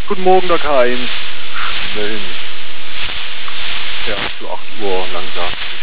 Guten Morgen, der K1. Schnell. Ja, so 8 Uhr langsam.